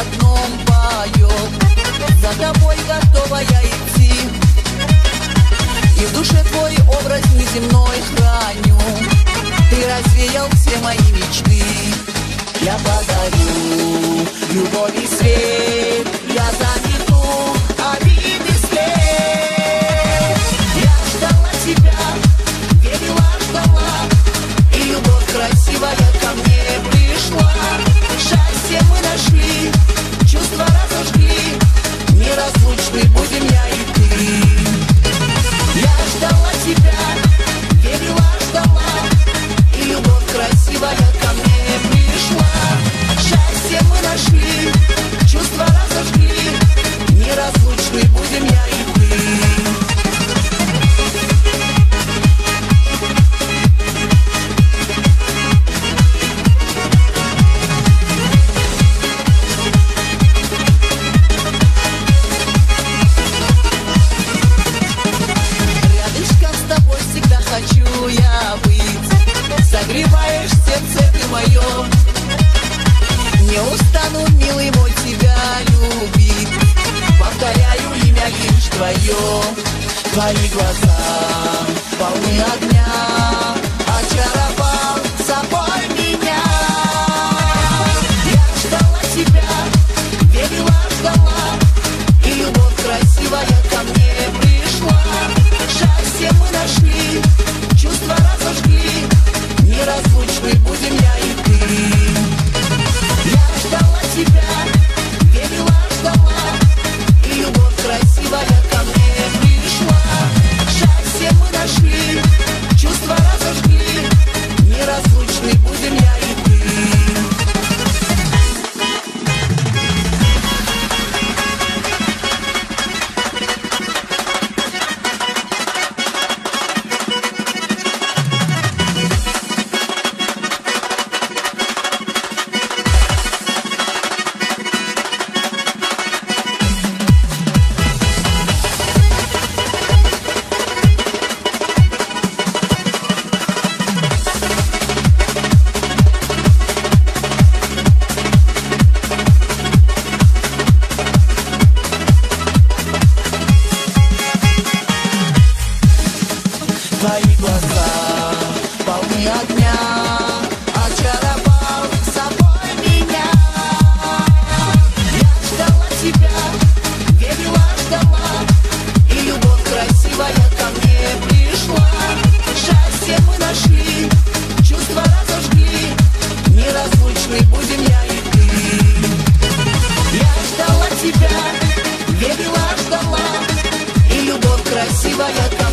одном поет. За тобой готова я идти, и в душе твой образ неземной храню. Ты развеял все мои мечты. Я подарю любовь и свет, я замету обиды след. Я ждала тебя, верила, ждала, и любовь красивая ко мне пришла. Счастье мы нашли, чувства разожгли, неразлучны будем я и ты. Я ждала тебя, верила, ждала, и любовь красивая ко мне пришла. Счастье мы нашли, чувства разожгли, неразлучны будем я и ты. Хочу я быть, согреваешь сердце ты мое. Не устану, милый мой, тебя любить. Повторяю имя лишь твое. Твои глаза полны огня, очаровал собой меня. Я ждала тебя, верила, ждала, и любовь красивая ко мне пришла. Счастье мы нашли, чувства разожгли, неразлучны будем я и ты. Я ждала тебя, верила, ждала, и любовь красивая ко мне пришла. Счастье мы нашли, чувства разожгли, неразлучны будем я и ты. Твои глаза полны огня, очаровал собой меня. Я ждала тебя, верила, ждала, и любовь красивая ко мне пришла. Счастье мы нашли, чувства разожгли, неразлучны будем я и ты. Я ждала тебя, верила, ждала, и любовь красивая ко мне